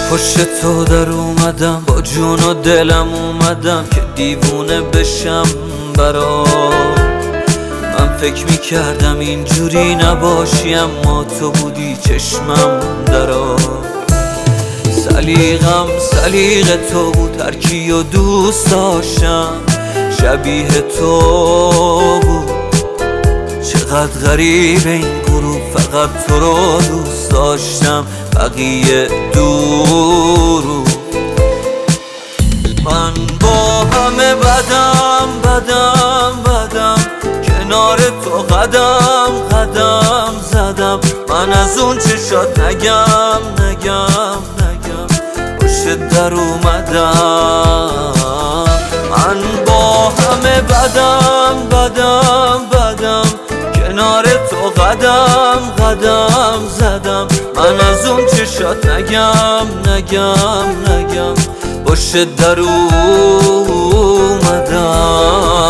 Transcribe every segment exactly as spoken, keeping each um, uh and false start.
پشت تو در اومدم، با جون و دلم اومدم که دیوونه بشم برات. من فکر میکردم اینجوری نباشی، اما تو بودی چشمم درات. سلیقم سلیق تو بود، هر کیو دوست داشتم شبیه تو بود. چقدر غریبه این گروه، فقط تو رو دوست داشتم بقیه دورو. من با همه بدم بدم بدم، کنار تو قدم قدم زدم. من از اون چشات نگم نگم نگم، پشت در اومدم. من با همه بدم بدم بدم، کنار تو قدم قدم زدم. من از اون چشات نگم نگم نگم، پشت در اومدم.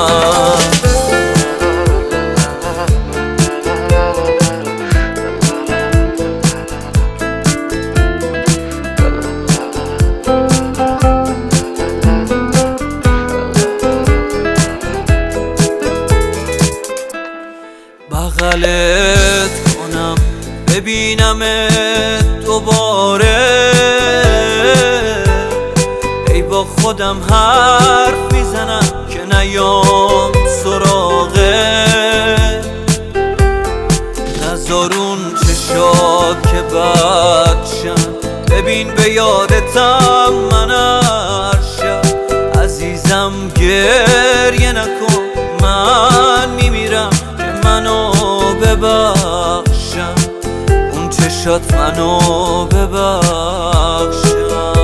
بغلت کنم ببینمت دوباره، ای با خودم حرف میزنم که نیام سراغه. نذارون چشات که بد شن، ببین به یادتم من هر شب. عزیزم گریه نکن، من میمیرم که منو ببخشم. اون چشات منو ببخشم.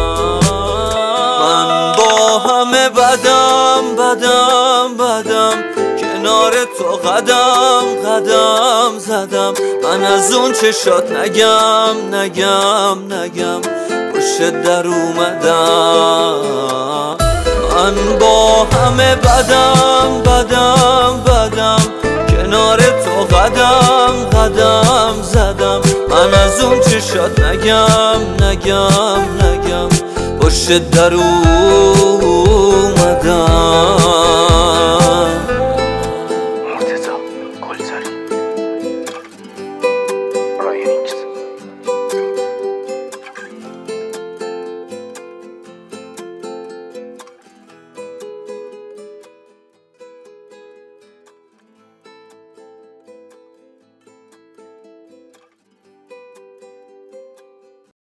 من با همه بدم بدم بدم، کنار تو قدم قدم زدم. من از اون چشات نگم نگم نگم، پشت در اومدم. من با همه بدم بدم بدم، کنار تو قدم قدم زدم. من از اون چشات نگم نگم نگم، پشت در اومدم.